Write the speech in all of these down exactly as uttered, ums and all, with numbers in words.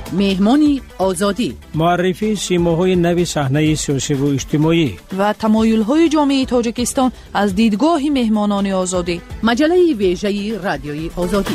مهمانی آزادی، معرفی سیماهای نوی صحنه سیاسی و اجتماعی و تمایل‌های جامعه تاجیکستان از دیدگاه مهمانان آزادی. مجله ویژه رادیوی آزادی.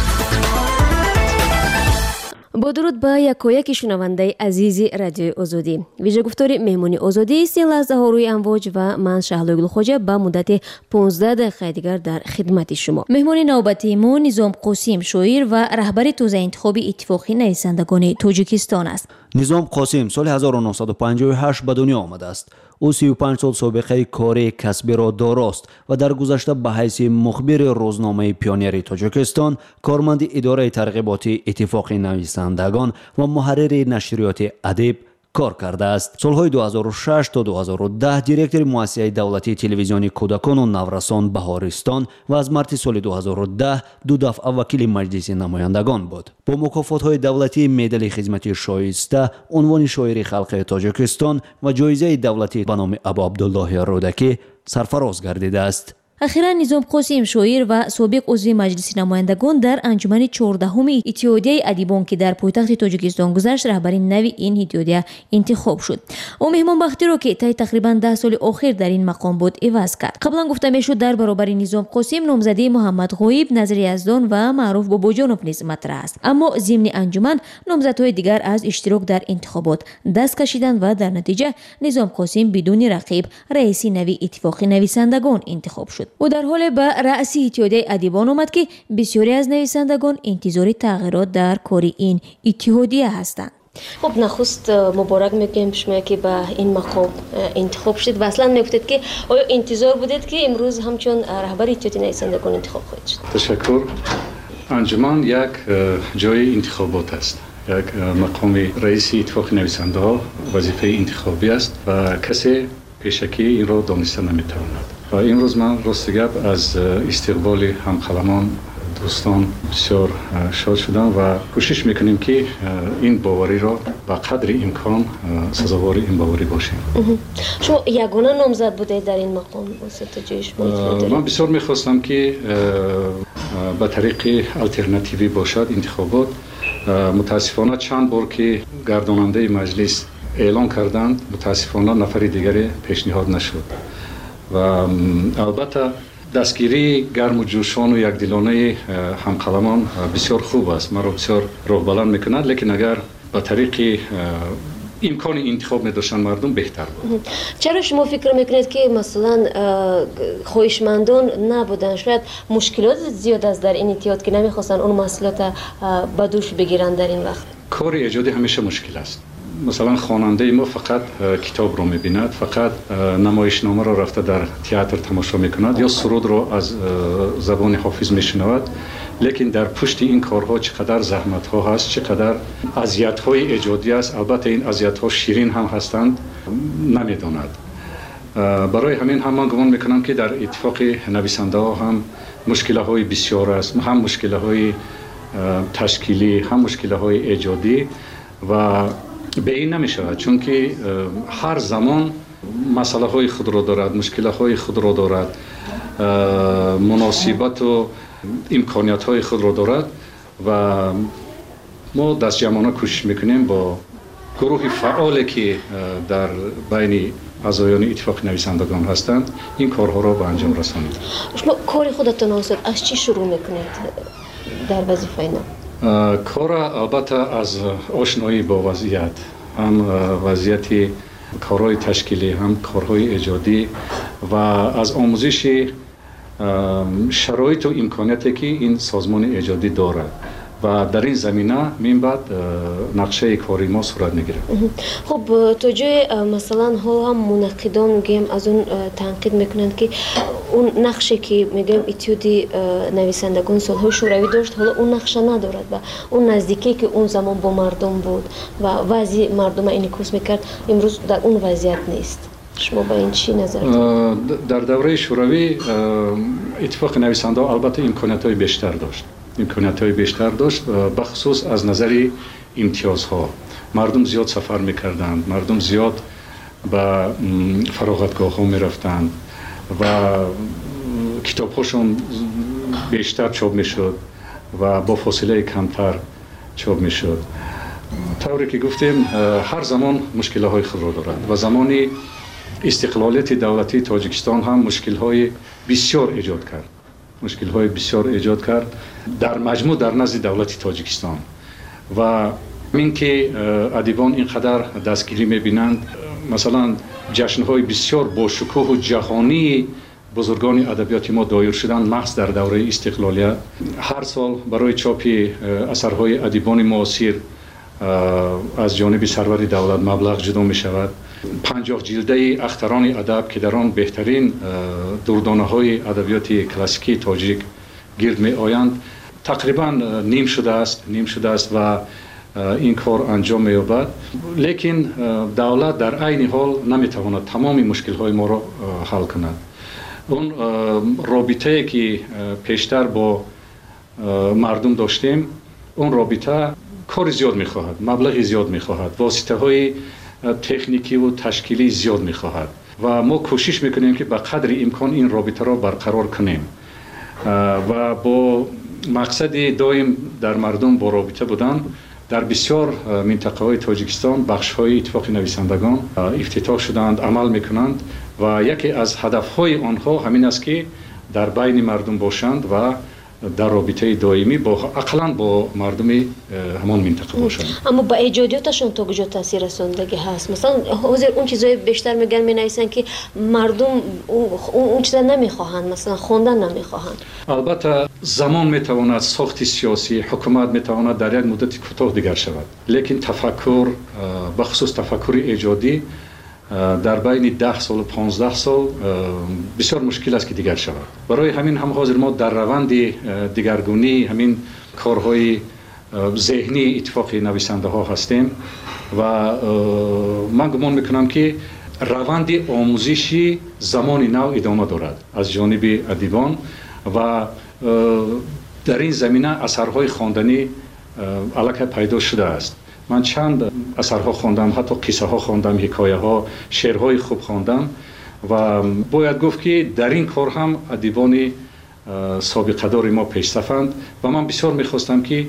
با درود به یکایک شنونده عزیز رادیوی آزادی. ویژه گفتار مهمانی آزادی است لحظه ها روی امواج و من شهلوگل خوجه به مدت پانزده دقیقه دیگر در خدمت شما. مهمان نوبتی ما نظام قاسم شاعر و رهبر توزیع انتخابی اتفاق نویسندگان تاجیکستان است. نظام قاسم سال هزار و نهصد و پنجاه و هشت به دنیا آمده است. او سی و پنج سال سابقه کاری کسبی را داراست و در گذشته به حیث مخبر روزنامه پیونیر تاجیکستان، کارمند اداره ترغیباتی اتفاق نویسندگان و محرر نشریات ادب کار کرده است. سالهای دو هزار و شش تا دو هزار و ده دیرکتور مؤسسه دولتی تلویزیونی کودکان و نورسان بهارستان و از مارس سال دو هزار و ده دو دفعه وکیل مجلس نمایندگان بود. با مکافات‌های دولتی مدال خدمت شایسته، عنوان شاعر خلق تاجیکستان و جایزه دولتی به نام ابو عبدالله رودکی سرفراز گردیده است. اخیراً نظام قاسم شاعر و سابق عضو مجلس نمایندگان در انجمن چهاردهم اتحادیه ادیبان که در پایتخت تاجیکستان گذشت رهبری نوی این اتحادیه انتخاب شد. او مهمان بختی را که طی تقریباً ده سال اخیر در این مقام بود عوض کرد. قبلا گفته میشد در برابر نظام قاسم نامزدی محمد غایب، نظر یزدان و معروف باباجانوف نیز مطرح است. اما ضمن انجمن نامزدهای دیگر از اشتراک در انتخابات دست کشیدند و در نتیجه نظام قاسم بدون رقیب رئیس نوی اتفاق نویسندگان انتخاب شد. او در حال به رأس اتحادیه ادیبان آمد که بسیاری از نویسندگان انتظار تغییرات در کار این اتحادیه هستند. خب نخست مبارک میگم شما که به این مقام انتخاب شدید و اصلا نگفتید که آیا انتظار بودید که امروز همچون رهبر اتحادیه نویسندگان انتخاب خواهید شد؟ تشکر. انجمن یک جای انتخابات است. یک مقام رئیس اتحادیه نویسنده‌ها وظیفه انتخابی است و کسی پیشکی این را دانسته نمیتواند. و این روز من راست گپ از استقبال همقلمان دوستان بسیار شاد شدم و کوشش میکنیم که این باوری را به قدر امکان سزاوار این باوری باشیم. شما یگانه نامزد بودید در این مقام؟ من بسیار میخواستم که به طریق الटरनेटिव्ی باشد انتخابات. متاسفانه چند بار که گرداننده مجلس اعلان کردند متاسفانه نفر دیگری پیشنهاد نشد و البته دستگیری گرم و جوشان و یکدلانه همقلمان بسیار خوب است، مرا بسیار روح بلند میکند، لیکن اگر به طریق امکان انتخاب می‌داشتن مردم بهتر بود. چرا شما فکر میکنید که مثلا خواهشمندان نبودن؟ شاید مشکلات زیاد است در این اتحاد که نمیخواستن اون مسئولیت به دوش بگیرن در این وقت. کار ایجادی همیشه مشکل است. مثلا خواننده ما فقط کتاب رو می‌بیند، فقط نمایشنامه رو رفته در تئاتر تماشا می‌کند یا سرود رو از زبان حافظ می‌شنود، لیکن در پشت این کارها چقدر زحمت‌ها هست، چقدر اذیت‌های ایجادی است. البته این اذیت‌ها شیرین هم هستند، نمی‌داند. برای همین هم من گمان می‌کنم که در اتفاق نویسنده‌ها هم مشکل‌های بسیار است، هم مشکل‌های تشکیلی، هم مشکل‌های ایجادی و به این نمی شود، چون که هر زمان مسئله های خود را دارد، مشکل های خود را دارد، مناسبت و امکانیت های خود را دارد و ما دست جمعانه کوشش میکنیم با گروه فعالی که در بین اعضایان اتفاق نویسندگان هستند این کارها را به انجام رسانیم. شما کار خودتون از چی شروع میکنید در وظیفه اینا؟ کار البته از آشنایی با وضعیت، هم وضعیت کارهای تشکیلی، هم کارهای ایجادی و از آموزش شرایط و امکانیاتی که این سازمان ایجادی دارد و در این زمینه من بعد نقشه کاری ما صورت میگیره. خب تو جای مثلا حالا هم منقدان میگیم از اون تنقید میکنند که اون نقشه که میگم اتحادیه نویسندگان سالهای شوروی داشت حالا اون نقشه ندارد و اون نزدیکی که اون زمان با مردم بود و وضع مردم انعکاس میکرد امروز در اون وضعیت نیست. شما با این چی نظر دارید؟ در دوره شوروی اتفاق نویسنده البته امکانیت‌های بیشتر داشت. امکانیت‌های بیشتر داشت به خصوص از نظر امتیازها. مردم زیاد سفر می‌کردند، مردم زیاد به فراغتگاه‌ها می‌رفتند و کتاب‌هاشون بیشتر چاپ می‌شد و با فاصله کمتر چاپ می‌شد طوری که گفتیم هر زمان مشکل‌های خود را دارد و زمانی استقلالیت دولتی تاجیکستان هم مشکل‌های بسیار ایجاد کرد. مشکل‌های بسیار ایجاد کرد در مجموع در نزد دولت تاجیکستان و این که ادیبان اینقدر دستگیری می‌بینند، مثلا جشن‌های بسیار با شکوه و جهانی بزرگان ادبیات ما دایر شدند محض در دوره استقلالیت. هر سال برای چاپ اثرهای ادیبان معاصر از جانب سرور دولت مبلغ جدا می شود. پنجاه جلده اختران ادب که در آن بهترین دردانه های ادبیات کلاسیکی تاجیک گرد می آیند تقریبا نیم شده است نیم شده است و این کار انجام می یابد، لیکن دولت در عین حال نمی تواند تمام مشکل های ما را حل کند. اون رابطه که پیشتر با مردم داشتیم، اون رابطه کار زیاد می خواهد، مبلغ زیاد می خواهد، واسطه های تکنیکی و تشکیلی زیاد می خواهد و ما کوشش میکنیم که به قدر امکان این رابطه را برقرار کنیم و با مقصد دائم در مردم با رابطه بودن در بسیار منطقه های تاجیکستان بخش های اتفاق نویسندگان افتتاح شدند، عمل میکنند و یکی از هدف های آنها همین است که در بین مردم باشند و در رابطه دائمی با اقلا با مردم همان منطقه باشند. اما با ایجادیاتشون تا کجا تاثیر رساندگی هست؟ مثلا حاضر اون چیزای بیشتر میگن مینویسن که مردم اون چیزا نمیخواهند، مثلا خوندن نمیخواهند. البته زمان میتواند ساخت سیاسی حکومت میتواند در یک مدت کوتاه دیگر شود، لیکن تفکر به خصوص تفکر ایجادی در بین ده سال و پانزده سال بسیار مشکل است که دیگر شود. برای همین هم حاضر ما در روند دیگرگونی همین کارهای ذهنی اتفاق نویسنده ها هستیم و من گمان میکنم که روند آموزشی زمان نو ادامه دارد از جانب ادیبان و در این زمینه اثرهای خواندنی الکی پیدا شده است. من چند اثرها خواندم، حتی قصه ها خواندم، حکایه ها، شعرهای خوب خواندم و باید گفت که در این کار هم ادیبان سابقه دار ما پیشرفتند و من بسیار میخواستم که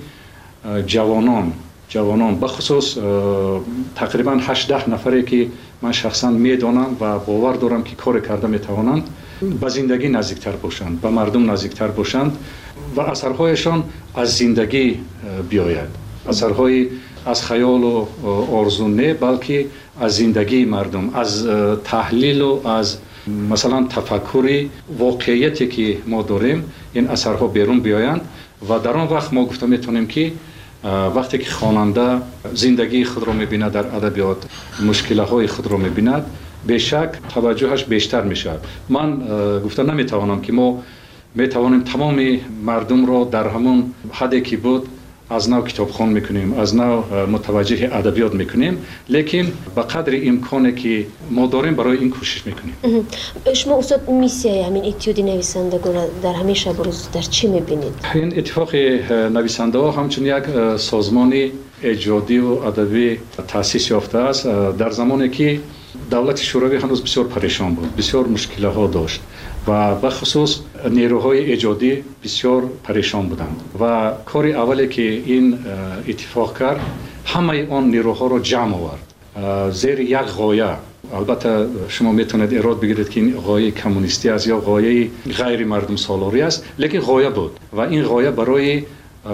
جوانان جوانان بخصوص تقریبا هشت ده نفری که من شخصا میدانم و باور دارم که کار کرده میتوانند به زندگی نزدیکتر باشند، به مردم نزدیکتر باشند و اثرهایشان از زندگی بیاید. اثرهای از خیال و آرزو نه، بلکه از زندگی مردم، از تحلیل و از مثلا تفکر واقعیتی که ما داریم این اثرها بیرون بیایند و در آن وقت ما گفته میتونیم که وقتی که خواننده زندگی خود را میبیند در ادبیات، مشکلات خود را میبیند، بیشک توجهش بیشتر میشه. من گفته نمیتوانم که ما میتوانیم تمام مردم را در همون حدی که بود از نو کتابخوان میکنیم، از نو متوجه ادبیات میکنیم، لیکن به قدر امکانی که ما داریم برای این کوشش میکنیم. شما استاد میسیای همین اتیودی نویسندگی را در همین شب و روز در چی میبینید؟ این اتفاق نویسنده ها همچون یک سازمان ایجادی و ادبی تأسیس یافته است در زمانی که دولت شوروی هنوز بسیار پریشان بود، بسیار مشکلات ها داشت و به خصوص نیروهای ایجادی بسیار پریشان بودند و کار اولی که این اتفاق کرد همه آن نیروها را جمع آورد زیر یک غایه. البته شما میتونید ایراد بگیرید که این غایه کمونیستی است یا غایه غیر مردم سالاری است، لیکن غایه بود و این غایه برای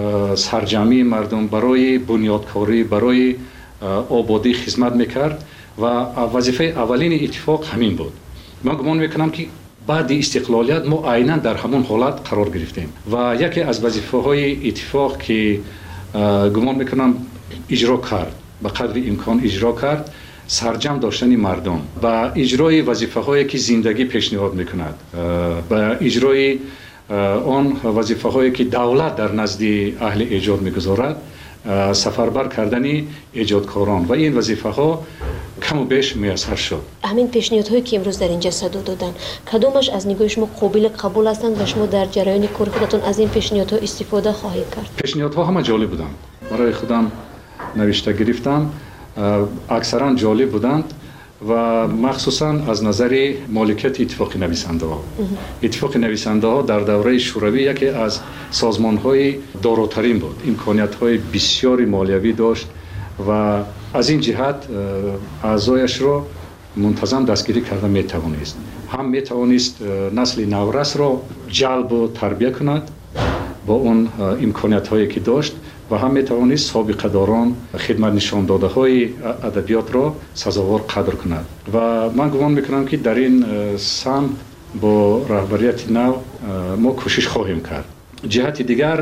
سرجمی مردم، برای بنیادکاری، برای آبادی خدمت میکرد و وظیفه اولین اتفاق همین بود. من گمان میکنم که بعد استقلالیت ما عیناً در همون حالت قرار گرفتیم و یکی از وظیفه‌های اتفاق که گمان میکنم اجرا کرد، به قدر امکان اجرا کرد، سرجم داشتن مردم و اجرای وظیفه‌هایی که زندگی پیشنهاد میکند و اجرای آن وظیفه‌هایی که دولت در نزد اهل ایجاد میگذارد، سفربر کردن ایجادکاران و این وظیفه ها کم و بیش میسر شد. همین پیشنهادهایی که امروز در اینجا صدا دادن، کدومش از نگاه شما قابل قبول هستند و شما در جریان کار خودتون از این پیشنهادها استفاده خواهید کرد؟ پیشنهادها همه جالب بودند، برای خودم نوشته گرفتم، اکثرا جالب بودند و مخصوصا از نظر مالکیت اتفاق نویسنده ها. اتفاق نویسنده ها در دوره شوروی یکی از سازمان های داراترین بود، امکانیت های بسیاری مالیوی داشت، و از این جهت اعضایش را منتظم دستگیری کرده میتوانست. هم میتوانست نسل نورس را جلب و تربیت کند با اون امکانیت هایی که داشت و هم میتوانست سابقه داران خدمت نشان داده های ادبیات را سزاوار قدر کند و من گمان میکنم که در این سمت با رهبریت نو ما کوشش خواهیم کرد. جهت دیگر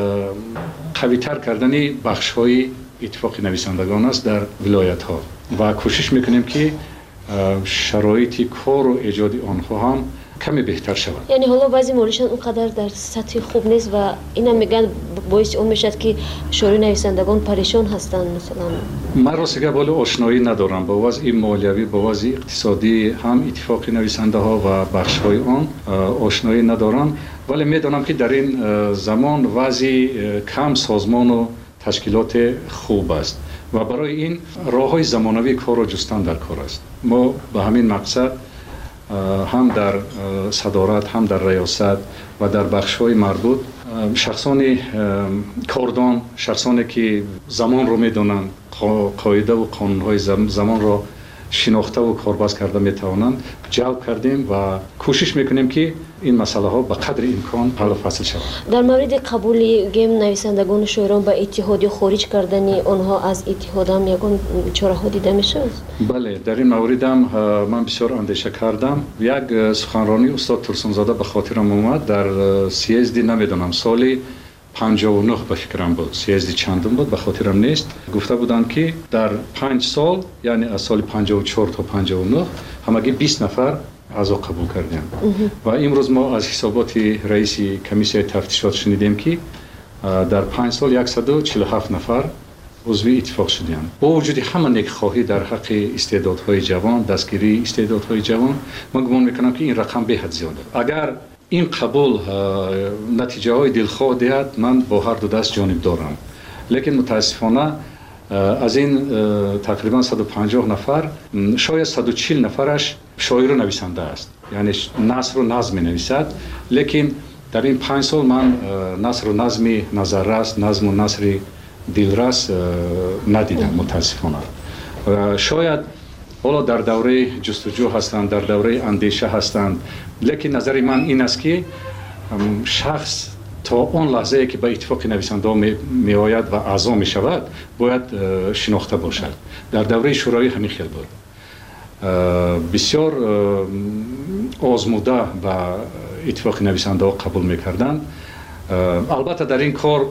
قوی‌تر کردن بخش های اتفاق نویسندگان است در ولایت ها و کوشش میکنیم که شرایط کار و ایجاد آنها هم کمی بهتر شود. یعنی حالا بعضی موردشان اونقدر در سطح خوب نیست و اینا میگن باعث اون میشد که شروع نویسندگان پریشان هستند. مثلا من راستش بالا آشنایی ندارم با وضع مالیوی، با وضع اقتصادی هم اتفاق نویسنده ها و بخش های آن آشنایی ندارم، ولی میدانم که در این زمان وضع کم سازمان و تشکیلات خوب است و برای این راه‌های زمانوی کار را جستن در کار است. ما به همین مقصد هم در صدارت، هم در ریاست و در بخش‌های مربوط شخصان کاردان، شخصانی که زمان رو می‌دانند، قاعده و قانون‌های زمان را شناخته و کارباز کرده میتوانند جلب کردیم و کوشش میکنیم که این مسئله ها به قدر امکان حل و فصل شود. در مورد قبول گیم نویسندگان و شاعران به اتحاد یا خارج کردن آنها از اتحاد هم یگان چاره ها دیده میشه؟ بله، در این مورد هم من بسیار اندیشه کردم. یک سخنرانی استاد ترسونزاده به خاطرم اومد در سیزدی، نمیدونم سالی پنجاه و نه به فکرم بود، سیزدی چندم بود به خاطرم نیست. گفته بودند که در پنج سال، یعنی از سال پنجاه و چهار تا پنجاه و نه همگی بیست نفر اعضا قبول کردیم و امروز ما از حسابات رئیس کمیسیون تفتیشات شنیدیم که در پنج سال صد و چهل و هفت نفر عضو اتفاق شدند. با وجود همه نیکخواهی در حق استعدادهای جوان، دستگیری استعدادهای جوان، من گمان میکنم که این رقم به حد زیاده. اگر این قبول نتیجه های دلخواه دهد، من با هر دو دست جانب دارم، لیکن متاسفانه از این تقریبا صد و پنجاه نفر شاید صد و چهل نفرش شاعر و نویسنده است، یعنی نثر و نظم نویسد، لیکن در این پنج سال من نثر و نظم نظررس، نظم و نثر دلرس ندیدم متاسفانه. شاید حالا در دوره جستجو هستند، در دوره اندیشه هستند، لیکن نظر من این است که شخص تا اون لحظه که به اتفاق نویسنده می آید و اعضا می شود باید شناخته باشد. در دوره شورای همین خیل بود. بسیار آزموده و اتفاق نویسنده قبول می کردند. البته در این کار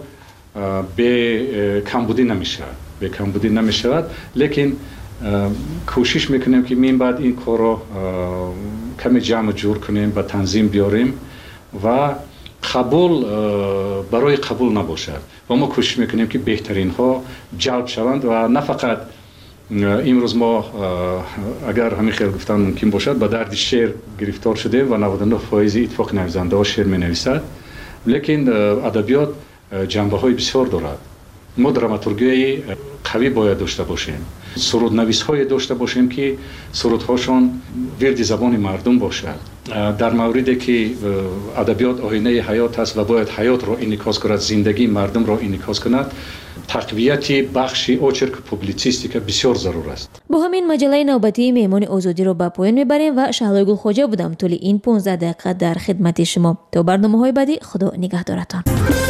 به کمبودی نمی شود، به کمبودی نمی شود، لیکن کوشش میکنیم که من بعد این کار را کمی جمع جور کنیم و تنظیم بیاریم و قبول برای قبول نباشد و ما کوشش میکنیم که بهترین ها جلب شوند و نه فقط امروز ما اگر همین خیلی گفتن ممکن باشد به درد شعر گرفتار شده و نود و نه فایز اتفاق نویسنده ها شعر می نویسد، لیکن ادبیات جنبه های بسیار دارد. ما دراماتورگی قوی باید داشته باشیم، سرود نویس های داشته باشیم که سرودهاشون ورد زبان مردم باشد. در موردی که ادبیات آینه حیات است و باید حیات را انعکاس کند، زندگی مردم را انعکاس کند، تقویت بخش اوچرک پوبلیسیستیک بسیار ضرور است. با همین مجله نوبتی مهمان آزادی رو به پایان میبریم و شهلا گل خواجه بودم طول این پانزده دقیقه در خدمت شما. تا برنامه‌های بعدی، خدا نگهدارتان.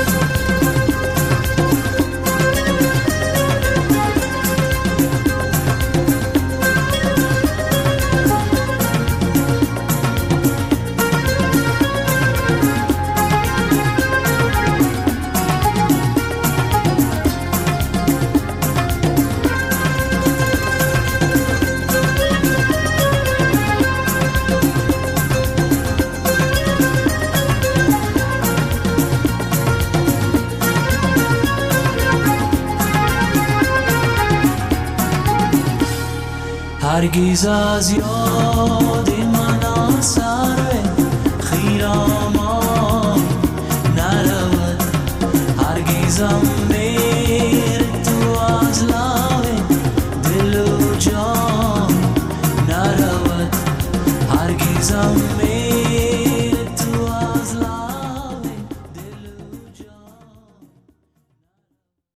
هرگز از یاد من سر خیرامان نرود، هرگزم بر